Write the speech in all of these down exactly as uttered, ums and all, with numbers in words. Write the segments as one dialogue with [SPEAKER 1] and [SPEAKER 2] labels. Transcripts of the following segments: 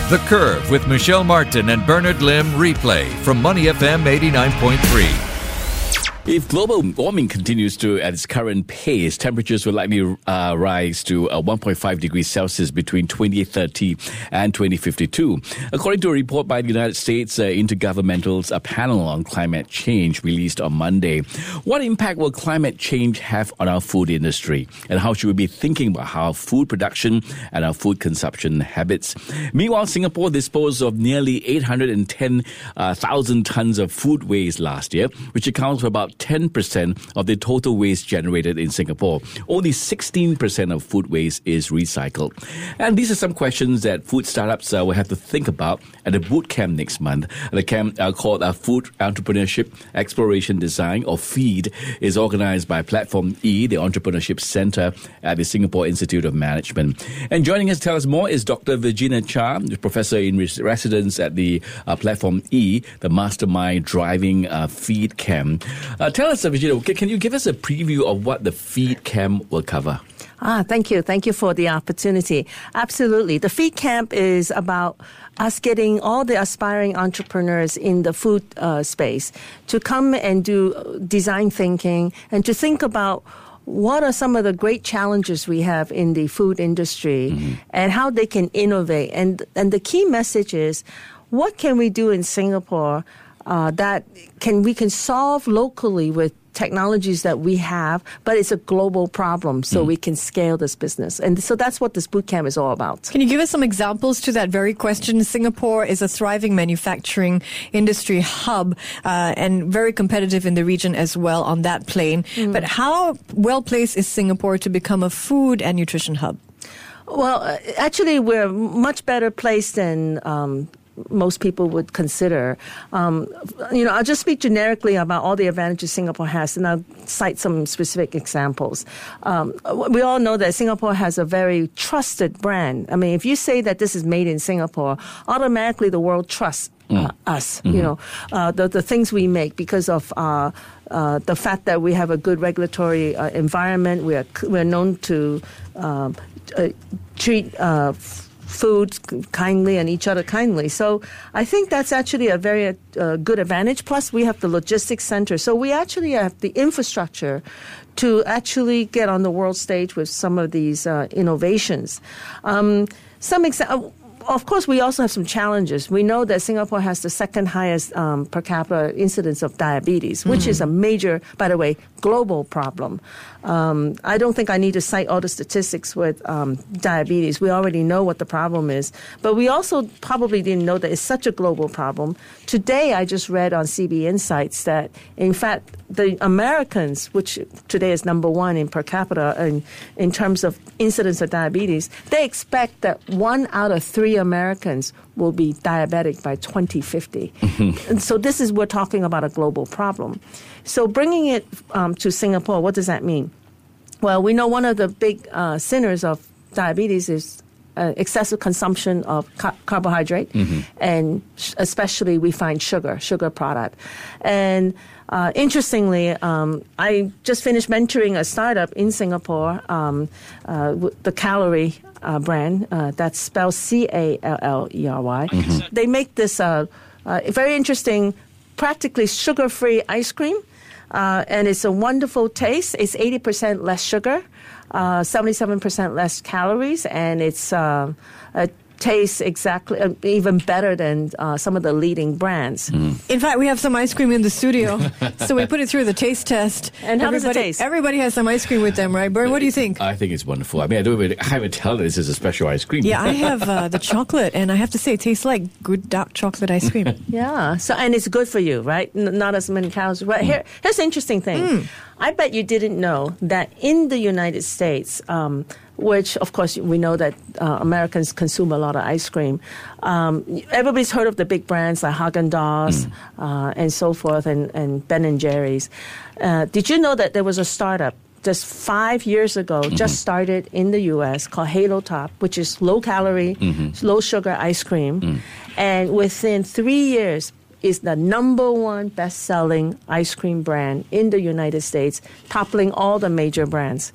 [SPEAKER 1] The Curve with Michelle Martin and Bernard Lim replay from Money F M eighty-nine point three.
[SPEAKER 2] If global warming continues to at its current pace, temperatures will likely uh, rise to uh, one point five degrees Celsius between twenty thirty and twenty fifty-two. According to a report by the United States uh, Intergovernmental uh, Panel on Climate Change released on Monday, what impact will climate change have on our food industry? And how should we be thinking about our food production and our food consumption habits? Meanwhile, Singapore disposed of nearly eight hundred ten thousand tons of food waste last year, which accounts for about ten percent of the total waste generated in Singapore. Only sixteen percent of food waste is recycled. And these are some questions that food startups uh, will have to think about at a boot camp next month. The camp uh, called uh, Food Entrepreneurship Exploration Design, or FEED, is organized by Platform E, the Entrepreneurship Center at the Singapore Institute of Management. And joining us to tell us more is Doctor Virginia Cha, professor in residence at the uh, Platform E, the mastermind driving uh, FEED camp. Uh, tell us, Virginia, can you give us a preview of what the FEED camp will cover?
[SPEAKER 3] Ah, thank you. Thank you for the opportunity. Absolutely. The FEED camp is about us getting all the aspiring entrepreneurs in the food uh, space to come and do design thinking and to think about what are some of the great challenges we have in the food industry mm-hmm. and how they can innovate. And, and the key message is, what can we do in Singapore Uh, that can we can solve locally with technologies that we have, but it's a global problem, so mm. we can scale this business. And so that's what this bootcamp is all about.
[SPEAKER 4] Can you give us some examples to that very question? Singapore is a thriving manufacturing industry hub uh, and very competitive in the region as well on that plane. Mm. But how well placed is Singapore to become a food and nutrition hub?
[SPEAKER 3] Well, uh, actually, we're much better placed than Um, most people would consider. Um, you know, I'll just speak generically about all the advantages Singapore has, and I'll cite some specific examples. Um, we all know that Singapore has a very trusted brand. I mean, if you say that this is made in Singapore, automatically the world trusts uh, mm. us, mm-hmm. you know, uh, the, the things we make because of uh, uh, the fact that we have a good regulatory uh, environment. We are, we're known to uh, uh, treat uh, food kindly and each other kindly. So I think that's actually a very uh, good advantage. Plus, we have the logistics center. So we actually have the infrastructure to actually get on the world stage with some of these uh, innovations. Um, some exa- Of course, we also have some challenges. We know that Singapore has the second highest um, per capita incidence of diabetes, which mm. is a major, by the way, global problem. Um, I don't think I need to cite all the statistics with um, diabetes. We already know what the problem is. But we also probably didn't know that it's such a global problem. Today, I just read on C B Insights that, in fact, the Americans, which today is number one in per capita in, in terms of incidence of diabetes, they expect that one out of three Americans will be diabetic by twenty fifty. Mm-hmm. And so this is, we're talking about a global problem. So bringing it um, to Singapore, what does that mean? Well, we know one of the big uh, sinners of diabetes is uh, excessive consumption of ca- carbohydrate, mm-hmm. and sh- especially we find sugar, sugar product. And Uh, interestingly, um, I just finished mentoring a startup in Singapore, um, uh, the Calorie uh, brand. Uh, that's spelled C A L L E R Y. Mm-hmm. They make this uh, uh, very interesting, practically sugar-free ice cream, uh, and it's a wonderful taste. It's eighty percent less sugar, uh, seventy-seven percent less calories, and it's uh, a tastes exactly uh, even better than uh, some of the leading brands.
[SPEAKER 4] Mm. In fact, we have some ice cream in the studio, so we put it through the taste test.
[SPEAKER 3] And how
[SPEAKER 4] everybody,
[SPEAKER 3] does it taste?
[SPEAKER 4] Everybody has some ice cream with them, right? Bern, what do you think?
[SPEAKER 2] I think it's wonderful. I mean, I don't even, I haven't tell that this is a special ice cream.
[SPEAKER 4] Yeah, I have uh, the chocolate, and I have to say, it tastes like good dark chocolate ice cream.
[SPEAKER 3] Yeah, so and it's good for you, right? N- not as many calories. But here, here's the interesting thing. Mm. I bet you didn't know that in the United States, um, which, of course, we know that uh, Americans consume a lot of ice cream. Um, everybody's heard of the big brands like Haagen-Dazs mm. uh, and so forth, and, and Ben and Jerry's. Uh, did you know that there was a startup just five years ago, mm-hmm. just started in the U S called Halo Top, which is low-calorie, mm-hmm. low-sugar ice cream. Mm. And within three years, is the number one best-selling ice cream brand in the United States, toppling all the major brands.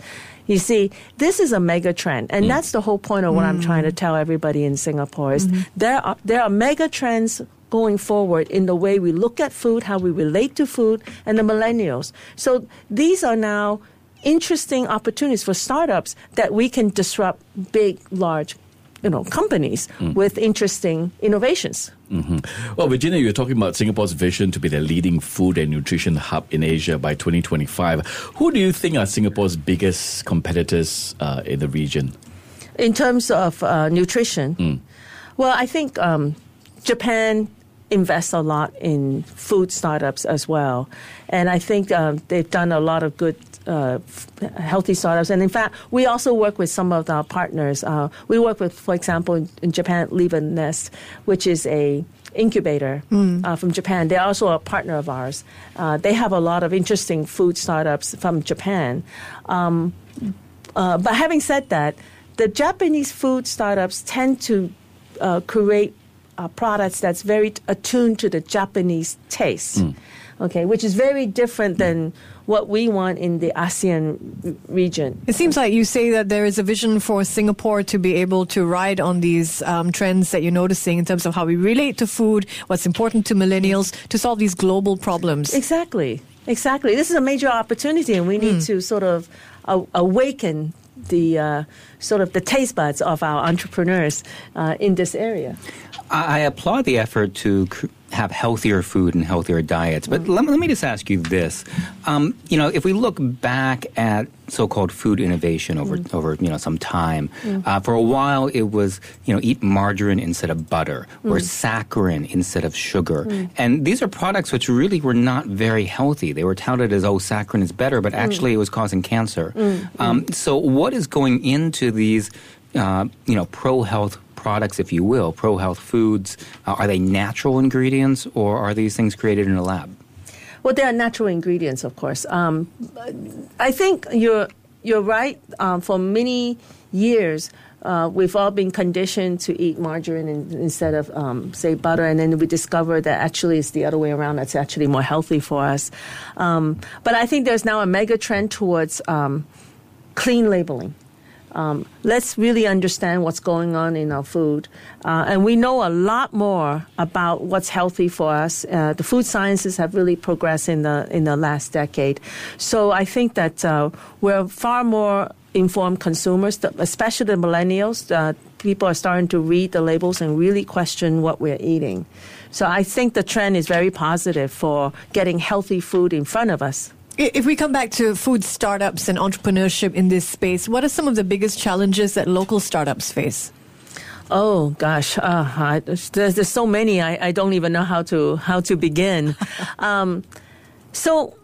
[SPEAKER 3] You see, this is a mega trend, and mm. that's the whole point of what mm. I'm trying to tell everybody in Singapore is mm-hmm. there are there are mega trends going forward in the way we look at food, how we relate to food, and the millennials. So these are now interesting opportunities for startups that we can disrupt big, large, you know, companies mm. with interesting innovations.
[SPEAKER 2] Mm-hmm. Well, Virginia, you're talking about Singapore's vision to be the leading food and nutrition hub in Asia by twenty twenty-five. Who do you think are Singapore's biggest competitors uh, in the region?
[SPEAKER 3] In terms of uh, nutrition, mm. well, I think um, Japan invests a lot in food startups as well. And I think um, they've done a lot of good Uh, f- healthy startups. And in fact, we also work with some of our partners. Uh, we work with, for example, in, in Japan, Liva Nest, which is a incubator mm. uh, from Japan. They're also a partner of ours. Uh, they have a lot of interesting food startups from Japan. Um, uh, but having said that, the Japanese food startups tend to uh, create uh, products that's very attuned to the Japanese taste. Mm. Okay, which is very different than what we want in the ASEAN region.
[SPEAKER 4] It seems like you say that there is a vision for Singapore to be able to ride on these um, trends that you're noticing in terms of how we relate to food, what's important to millennials, to solve these global problems.
[SPEAKER 3] Exactly, exactly. This is a major opportunity, and we need mm. to sort of uh, awaken the uh, sort of the taste buds of our entrepreneurs uh, in this area.
[SPEAKER 5] I applaud the effort to cr- have healthier food and healthier diets. But let, let me just ask you this. Um, you know, if we look back at so-called food innovation over, mm. over you know, some time, mm. uh, for a while it was, you know, eat margarine instead of butter or mm. saccharin instead of sugar. Mm. And these are products which really were not very healthy. They were touted as, oh, saccharin is better, but actually mm. it was causing cancer. Mm. Um, so what is going into these, uh, you know, pro-health products, if you will, pro-health foods? Uh, are they natural ingredients, or are these things created in a lab?
[SPEAKER 3] Well, they are natural ingredients, of course. Um, I think you're you're right. Um, for many years, uh, we've all been conditioned to eat margarine in, instead of, um, say, butter, and then we discovered that actually it's the other way around. That's actually more healthy for us. Um, but I think there's now a mega trend towards um, clean labeling. Um, let's really understand what's going on in our food. Uh, and we know a lot more about what's healthy for us. Uh, the food sciences have really progressed in the in the last decade. So I think that uh, we're far more informed consumers, especially the millennials. Uh, people are starting to read the labels and really question what we're eating. So I think the trend is very positive for getting healthy food in front of us.
[SPEAKER 4] If we come back to food startups and entrepreneurship in this space, what are some of the biggest challenges that local startups face?
[SPEAKER 3] Oh gosh, uh, I, there's, there's so many. I, I don't even know how to how to begin. um, so,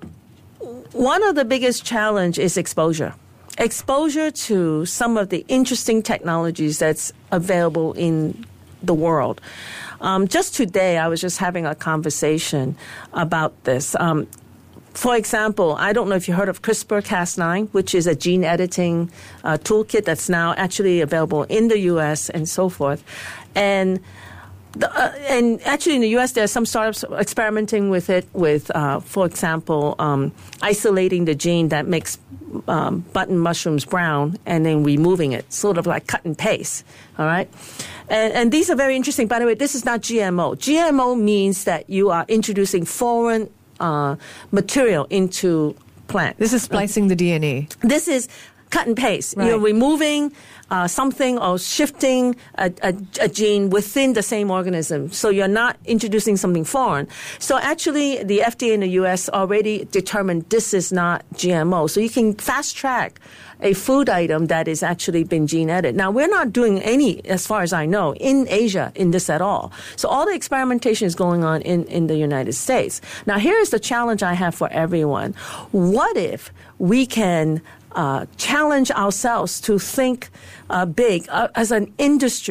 [SPEAKER 3] one of the biggest challenge is exposure. Exposure to some of the interesting technologies that's available in the world. Um, just today, I was just having a conversation about this. Um, For example, I don't know if you heard of CRISPR Cas nine, which is a gene editing uh, toolkit that's now actually available in the U S and so forth. And the, uh, and actually in the U S, there are some startups experimenting with it with, uh, for example, um, isolating the gene that makes um, button mushrooms brown and then removing it, sort of like cut and paste, all right? And, and these are very interesting. By the way, this is not G M O. G M O means that you are introducing foreign Uh, material into plant.
[SPEAKER 4] This is splicing the D N A.
[SPEAKER 3] This is cut and paste.
[SPEAKER 4] Right.
[SPEAKER 3] You're removing uh, something or shifting a, a, a gene within the same organism. So you're not introducing something foreign. So actually, the F D A in the U S already determined this is not G M O. So you can fast track a food item that is actually been gene edited. Now, we're not doing any, as far as I know, in Asia in this at all. So all the experimentation is going on in, in the United States. Now, here is the challenge I have for everyone. What if we can uh, challenge ourselves to think uh, big uh, as an industry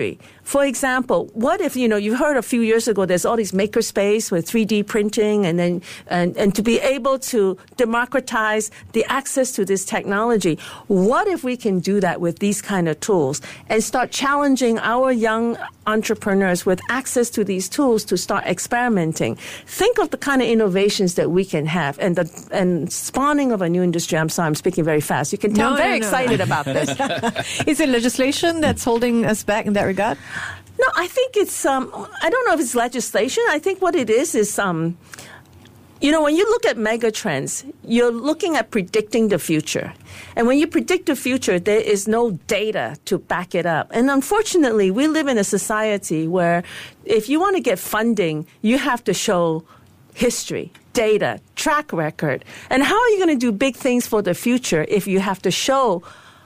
[SPEAKER 3] for example, what if, you know, you heard a few years ago, there's all these makerspace with three D printing, and then and, and to be able to democratize the access to this technology. What if we can do that with these kind of tools and start challenging our young entrepreneurs with access to these tools to start experimenting? Think of the kind of innovations that we can have, and the and spawning of a new industry. I'm sorry, I'm speaking very fast. You can tell
[SPEAKER 4] No,
[SPEAKER 3] I'm very
[SPEAKER 4] no, no,
[SPEAKER 3] excited
[SPEAKER 4] no.
[SPEAKER 3] about this.
[SPEAKER 4] Is it legislation that's holding us back in that regard?
[SPEAKER 3] No, I think it's, um, I don't know if it's legislation. I think what it is is, um, you know, when you look at mega trends, you're looking at predicting the future. And when you predict the future, there is no data to back it up. And unfortunately, we live in a society where if you want to get funding, you have to show history, data, track record. And how are you going to do big things for the future if you have to show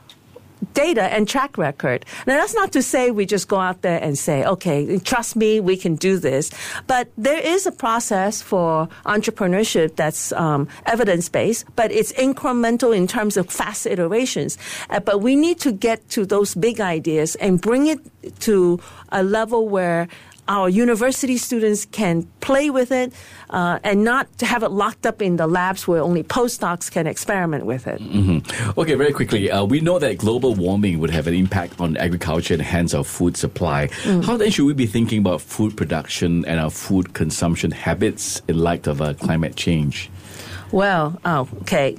[SPEAKER 3] data and track record? Now, that's not to say we just go out there and say, okay, trust me, we can do this. But there is a process for entrepreneurship that's um, evidence-based, but it's incremental in terms of fast iterations. Uh, but we need to get to those big ideas and bring it to a level where our university students can play with it uh, and not to have it locked up in the labs where only postdocs can experiment with it.
[SPEAKER 2] Mm-hmm. Okay, very quickly, uh, we know that global warming would have an impact on agriculture and hence our food supply. Mm. How then should we be thinking about food production and our food consumption habits in light of uh, climate change?
[SPEAKER 3] Well, oh, okay.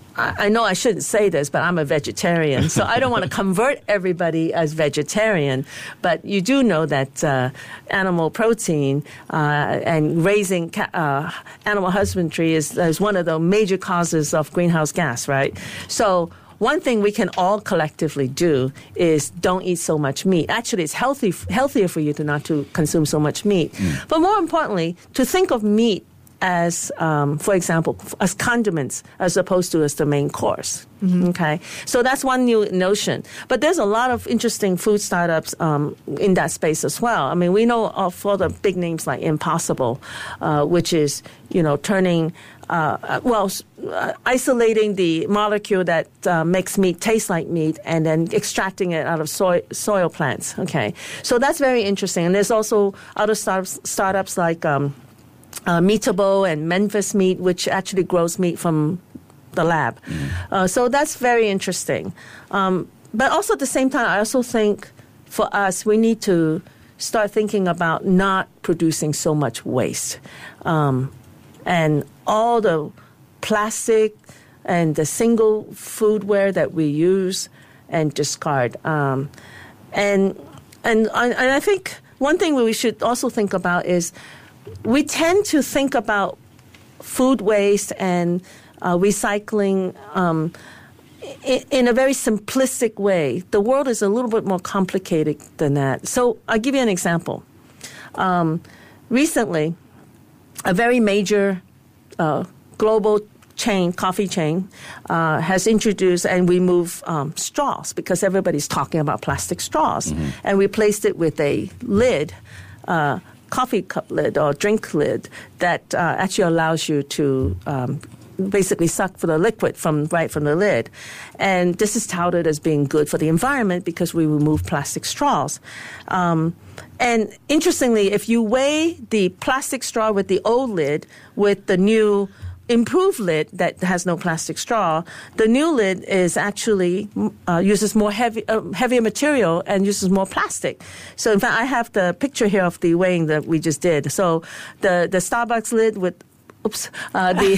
[SPEAKER 3] I know I shouldn't say this, but I'm a vegetarian, so I don't want to convert everybody as vegetarian. But you do know that uh, animal protein uh, and raising ca- uh, animal husbandry is, is one of the major causes of greenhouse gas, right? So one thing we can all collectively do is don't eat so much meat. Actually, it's healthy, healthier for you to not to consume so much meat. Mm. But more importantly, to think of meat as, um, for example, as condiments as opposed to as the main course. Mm-hmm. Okay, so that's one new notion. But there's a lot of interesting food startups um, in that space as well. I mean, we know of all the big names like Impossible, uh, which is, you know, turning, uh, well, uh, isolating the molecule that uh, makes meat taste like meat and then extracting it out of soy, soil plants. Okay, so that's very interesting. And there's also other startups, startups like Um, Uh, Meatable and Memphis Meat, which actually grows meat from the lab. Mm. Uh, so that's very interesting. Um, but also at the same time, I also think for us, we need to start thinking about not producing so much waste. Um, and all the plastic and the single foodware that we use and discard. Um, and, and, and I think one thing we should also think about is we tend to think about food waste and uh, recycling um, in, in a very simplistic way. The world is a little bit more complicated than that. So I'll give you an example. Um, recently, a very major uh, global chain, coffee chain, uh, has introduced and removed um, straws because everybody's talking about plastic straws. Mm-hmm. And replaced it with a lid, uh, coffee cup lid or drink lid that uh, actually allows you to um, basically suck for the liquid from right from the lid. And this is touted as being good for the environment because we remove plastic straws. Um, and interestingly, if you weigh the plastic straw with the old lid with the new improved lid that has no plastic straw, the new lid is actually uh, uses more heavy, uh, heavier material and uses more plastic. So in fact, I have the picture here of the weighing that we just did. So the, the Starbucks lid with Oops. Uh, the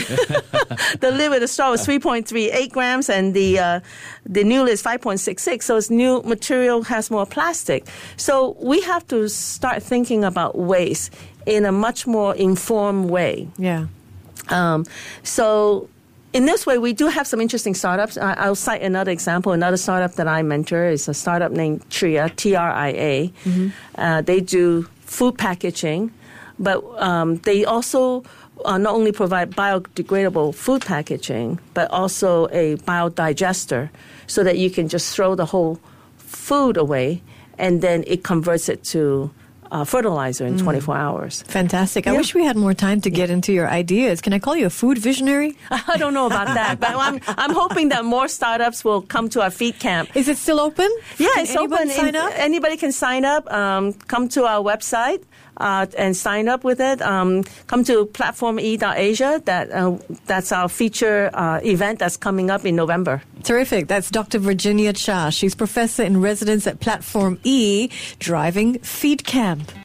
[SPEAKER 3] the lid with the straw was three point three eight grams, and the uh, the new lid is five point six six. So its new material has more plastic. So we have to start thinking about waste in a much more informed way.
[SPEAKER 4] Yeah.
[SPEAKER 3] Um, so in this way, we do have some interesting startups. I, I'll cite another example. Another startup that I mentor is a startup named Tria, T R I A. Mm-hmm. Uh, they do food packaging, but um, they also uh, not only provide biodegradable food packaging, but also a biodigester so that you can just throw the whole food away and then it converts it to uh, fertilizer in twenty-four hours.
[SPEAKER 4] Fantastic. I
[SPEAKER 3] Yeah.
[SPEAKER 4] wish we had more time to get into your ideas. Can I call you a food visionary?
[SPEAKER 3] I don't know about that, but I'm, I'm hoping that more startups will come to our feed camp.
[SPEAKER 4] Is it still open?
[SPEAKER 3] Yeah,
[SPEAKER 4] Can
[SPEAKER 3] it's
[SPEAKER 4] anyone
[SPEAKER 3] open.
[SPEAKER 4] sign
[SPEAKER 3] In-
[SPEAKER 4] up?
[SPEAKER 3] Anybody can sign up. Um, come to our website uh, and sign up with it. Um, come to platform e dot asia. That uh, that's our feature uh, event that's coming up in November.
[SPEAKER 4] Terrific. That's Doctor Virginia Cha. She's professor in residence at Platform E, driving Feed Camp.